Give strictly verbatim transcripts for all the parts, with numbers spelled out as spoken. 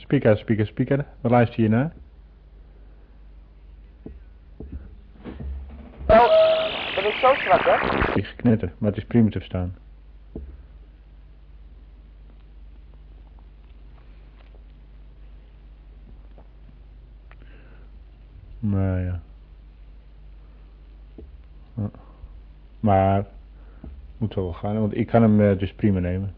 Speaker, speaker, speaker. Waar luister je naar? Oh, ben ik zo zwak, hè? Die geknetter, maar het is prima te verstaan. Maar ja. Maar moet wel gaan, want ik kan hem uh, dus prima nemen.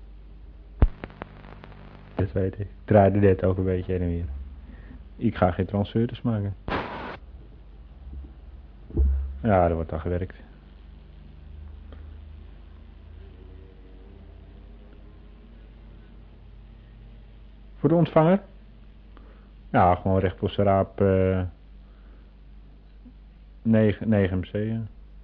Dat weet ik. Ik draaide dit ook een beetje heen en weer. Ik ga geen transfers maken. Ja, er wordt al gewerkt. Voor de ontvanger? Ja, gewoon recht voor zijn raap uh, negen M C. Ja.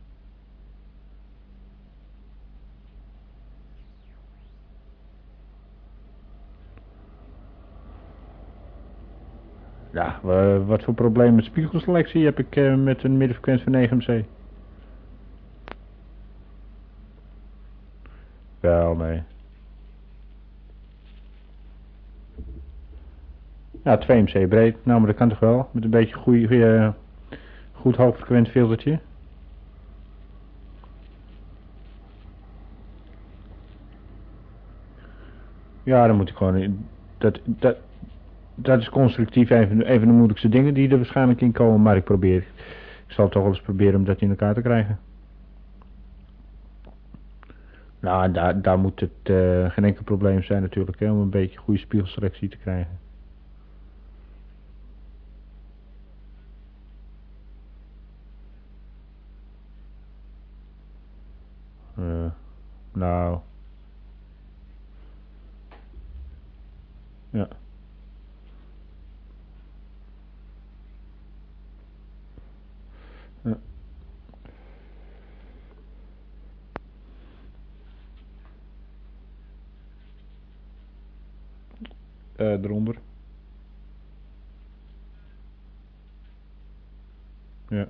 Ja, uh, wat voor probleem met spiegelselectie heb ik uh, met een middenfrequentie van negen M C? Wel, nee. Ja, twee M C breed. Nou, maar dat kan toch wel? Met een beetje goeie, uh, goed hoogfrequent filtertje. Ja, dan moet ik gewoon... Dat, dat, dat is constructief even, even de moeilijkste dingen die er waarschijnlijk in komen. Maar ik probeer... Ik zal toch wel eens proberen om dat in elkaar te krijgen. Nou, daar, daar moet het uh, geen enkel probleem zijn natuurlijk. Hè, om een beetje goede spiegelselectie te krijgen. Uh, nou... Ja. Ja. Uh, eronder. Ja.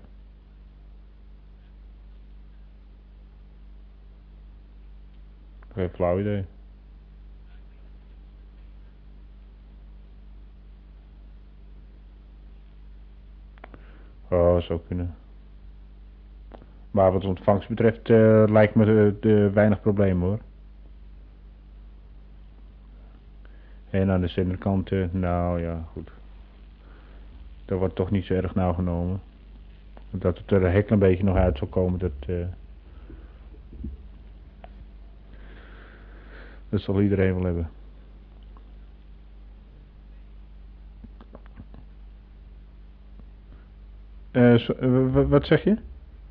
Geen flauw idee. Oh, zou kunnen. Maar wat ontvangst betreft uh, lijkt me de, de weinig problemen hoor. En aan de zenderkant, uh, nou ja, goed. Dat wordt toch niet zo erg nauw genomen. Dat het er hek een beetje nog uit zal komen, dat... Uh, dat zal iedereen wel hebben. Uh, so, uh, wat zeg je?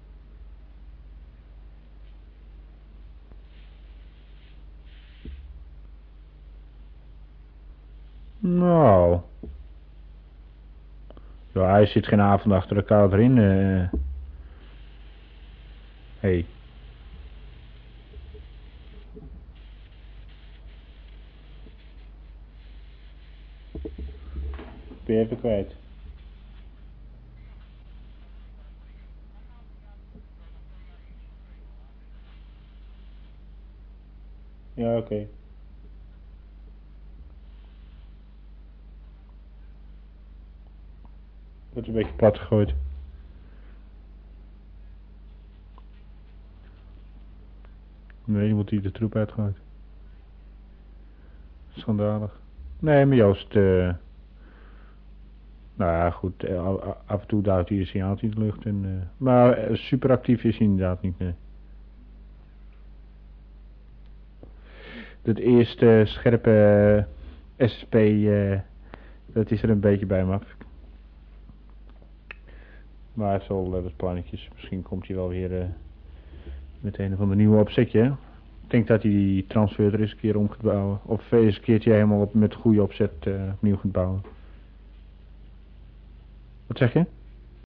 Nou... Ja, hij zit geen avond achter elkaar erin. Uh. Hey. Ben je even kwijt? Ja, oké. Okay. Dat is een beetje plat gegooid. Nee, je moet hier de troep uitgooien. Schandalig. Nee, maar Joost... Uh, nou ja, goed. Uh, af en toe duwt hij een signaaltje in de lucht. En, uh, maar uh, super actief is hij inderdaad niet, nee. Dat eerste scherpe uh, S S P... Uh, dat is er een beetje bij me af. Maar hij heeft wel uh, wat plannetjes. Misschien komt hij wel weer uh, met een of ander nieuwe opzetje. Ik denk dat hij die transfer er eens een keer om gaat bouwen. Of eens een keertje helemaal op, met goede opzet uh, opnieuw gaat bouwen. Wat zeg je?